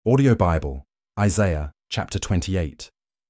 Audio Bible, Isaiah chapter 28.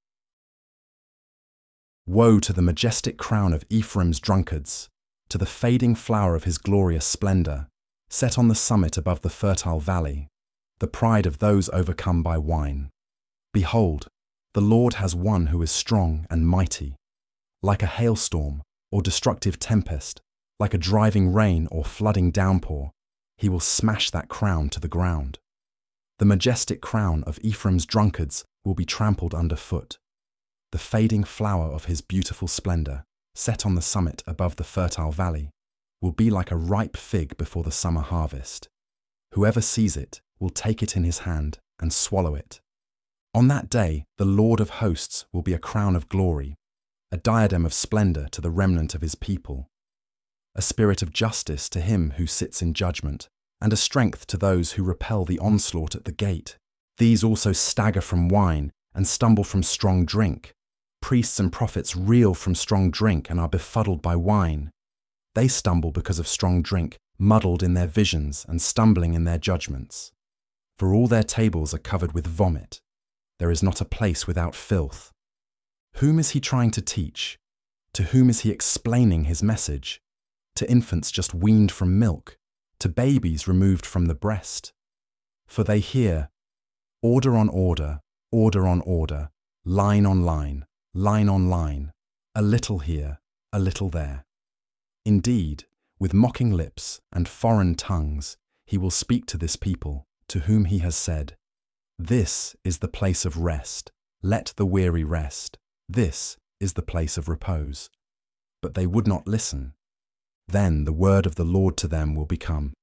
Woe to the majestic crown of Ephraim's drunkards, to the fading flower of his glorious splendor, set on the summit above the fertile valley, the pride of those overcome by wine. Behold, the Lord has one who is strong and mighty. Like a hailstorm or destructive tempest, like a driving rain or flooding downpour, he will smash that crown to the ground. The majestic crown of Ephraim's drunkards will be trampled underfoot. The fading flower of his beautiful splendor, set on the summit above the fertile valley, will be like a ripe fig before the summer harvest. Whoever sees it will take it in his hand and swallow it. On that day, the Lord of hosts will be a crown of glory, a diadem of splendor to the remnant of his people, a spirit of justice to him who sits in judgment, and a strength to those who repel the onslaught at the gate. These also stagger from wine and stumble from strong drink. Priests and prophets reel from strong drink and are befuddled by wine. They stumble because of strong drink, muddled in their visions and stumbling in their judgments. For all their tables are covered with vomit. There is not a place without filth. Whom is he trying to teach? To whom is he explaining his message? To infants just weaned from milk? To babies removed from the breast? For they hear, order on order, order on order, line on line, line on line, a little here, a little there. Indeed, with mocking lips and foreign tongues, he will speak to this people, to whom he has said, this is the place of rest, let the weary rest, this is the place of repose. But they would not listen. Then the word of the Lord to them will become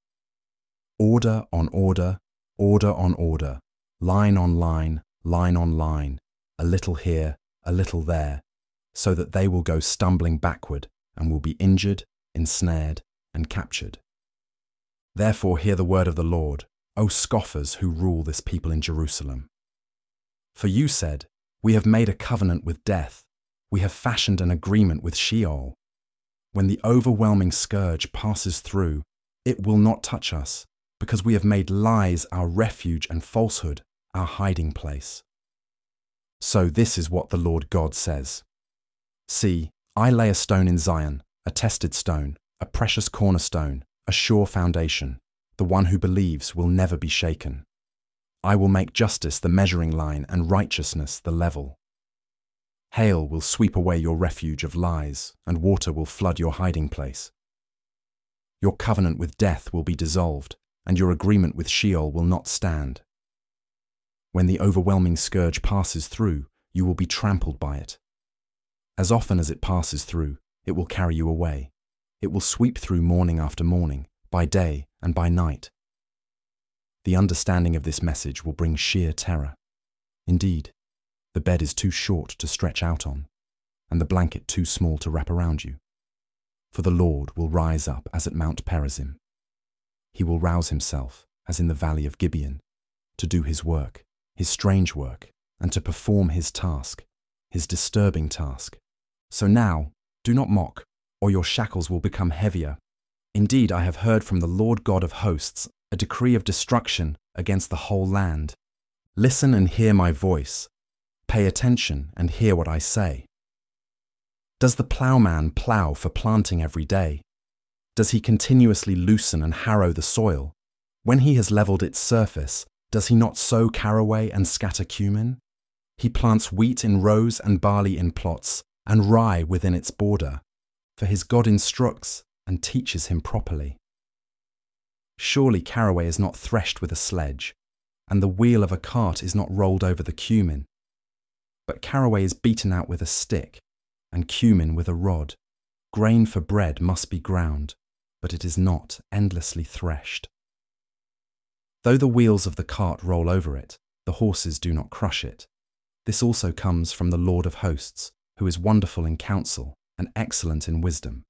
order on order, order on order, line on line, line on line, a little here, a little there, so that they will go stumbling backward and will be injured, ensnared, and captured. Therefore hear the word of the Lord, O scoffers who rule this people in Jerusalem. For you said, we have made a covenant with death, we have fashioned an agreement with Sheol. When the overwhelming scourge passes through, it will not touch us, because we have made lies our refuge and falsehood our hiding place. So this is what the Lord God says. See, I lay a stone in Zion, a tested stone, a precious cornerstone, a sure foundation. The one who believes will never be shaken. I will make justice the measuring line and righteousness the level. Hail will sweep away your refuge of lies, and water will flood your hiding place. Your covenant with death will be dissolved, and your agreement with Sheol will not stand. When the overwhelming scourge passes through, you will be trampled by it. As often as it passes through, it will carry you away. It will sweep through morning after morning, by day and by night. The understanding of this message will bring sheer terror. Indeed, the bed is too short to stretch out on, and the blanket too small to wrap around you. For the Lord will rise up as at Mount Perazim. He will rouse himself, as in the valley of Gibeon, to do his work, his strange work, and to perform his task, his disturbing task. So now, do not mock, or your shackles will become heavier. Indeed, I have heard from the Lord God of hosts a decree of destruction against the whole land. Listen and hear my voice. Pay attention and hear what I say. Does the plowman plow for planting every day? Does he continuously loosen and harrow the soil? When he has leveled its surface, does he not sow caraway and scatter cumin? He plants wheat in rows and barley in plots, and rye within its border. For his God instructs and teaches him properly. Surely caraway is not threshed with a sledge, and the wheel of a cart is not rolled over the cumin. But caraway is beaten out with a stick, and cumin with a rod. Grain for bread must be ground, but it is not endlessly threshed. Though the wheels of the cart roll over it, the horses do not crush it. This also comes from the Lord of hosts, who is wonderful in counsel and excellent in wisdom.